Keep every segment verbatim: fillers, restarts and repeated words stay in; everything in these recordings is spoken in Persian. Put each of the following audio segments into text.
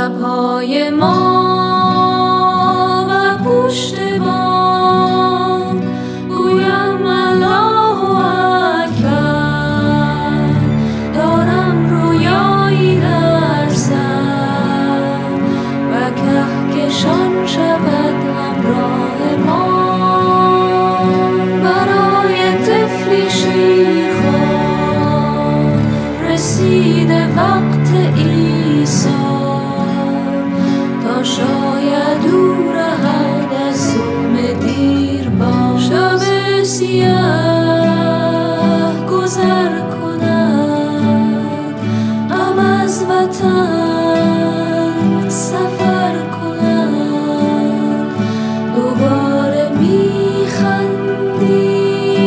شبهای ما و پشت بام گویم الله اکبر. دارم رویایی در سر و کهکشان شود همراه ما. برای طفلی شیرخوار رسیده وقت عیسی تا شاید او رهد از ظلم دیر با شب سیاه گذر کند، غم از وطن سفر کند. دوباره میخندی،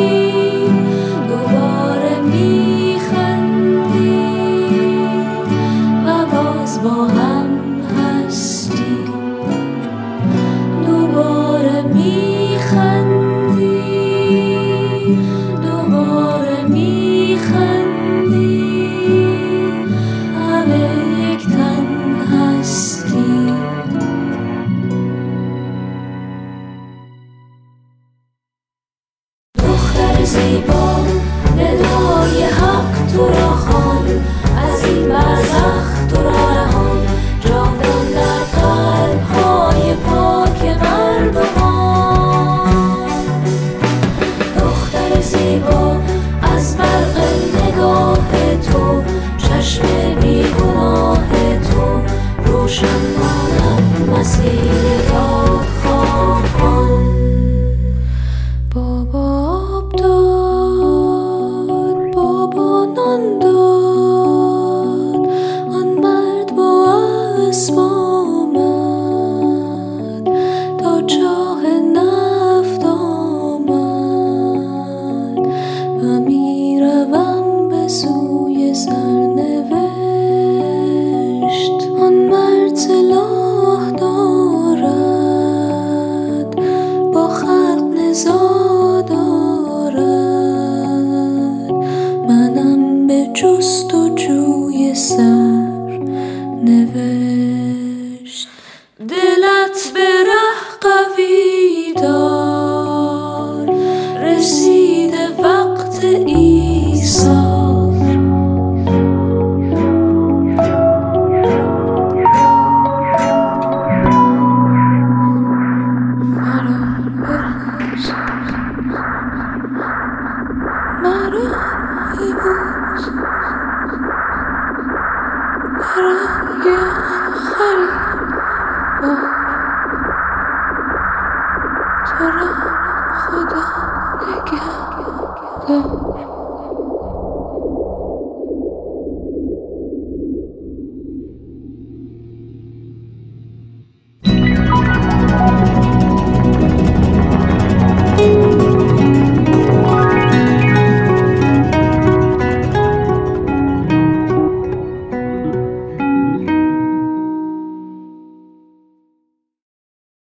دوباره میخندی و باز با هم هستی. دوباره میخندی، دوباره میخندی، همه یک تن هستی. دختر زیبا ندای حق تو را خوان، از این برزخ تو را رهان، جاودان در قلب‌های پاک مردمان. دختر زیبا از برق نگاه تو، چشم بیگناه تو روشن ماند مسیر دادخواهان. بابا آب داد، بابا نان داد، آن مرد با اسب آمد تا چاه نفت آمد و میروم به سوی سرنوشت. آن مرد سلاح دارد، با خلق نزاع دارد، منم به جستجوی سرنوشت. دلت به ره قوی دار، رسیده وقت ایثار. مرا ببوس، مرا ببوس، برای آخرین بار تو را خدا نگهدار.